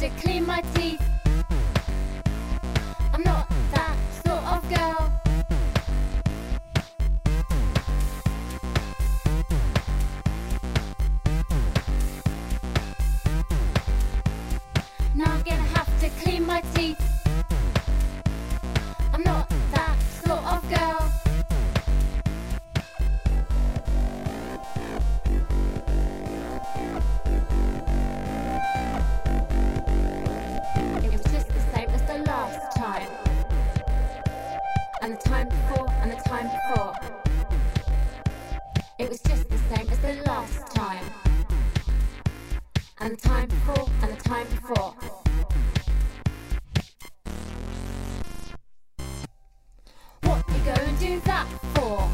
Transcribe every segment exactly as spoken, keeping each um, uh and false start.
to clean my teeth. I'm not that sort of girl. Now I'm gonna have to clean my teeth. I'm not that sort of girl. It was just the same as the last time, and the time before, and the time before. It was just the same as the last time, and the time before, and the time before. What you go and do that for?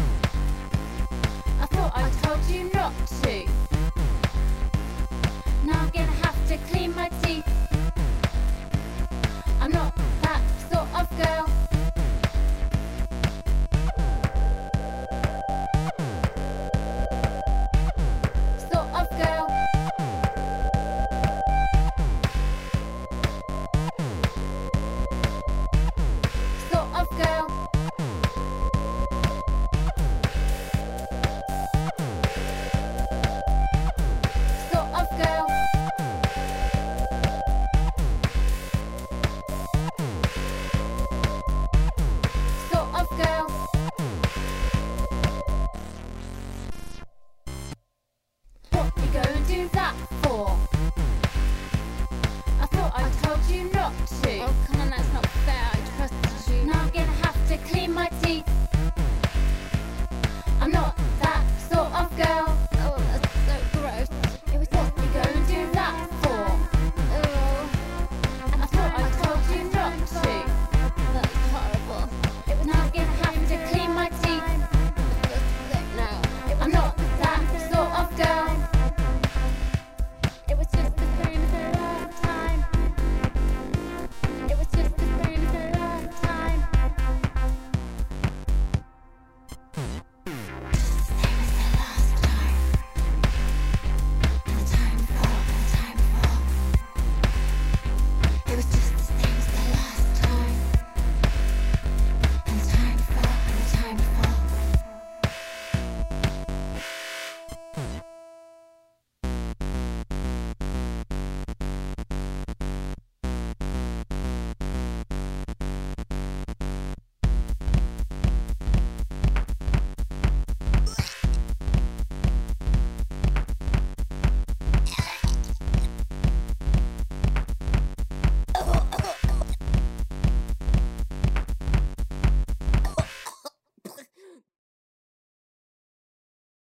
I thought I told you not to. Now I'm gonna have to clean my teeth. I'm not that sort of girl. Sort of girl. Sort of girl. Sort of girl. Sort of girl. What you go and do that for? I thought I told you not to. Oh, come on, that's not fair. I trusted you. Now I'm gonna have to clean my teeth. I'm not that sort of girl.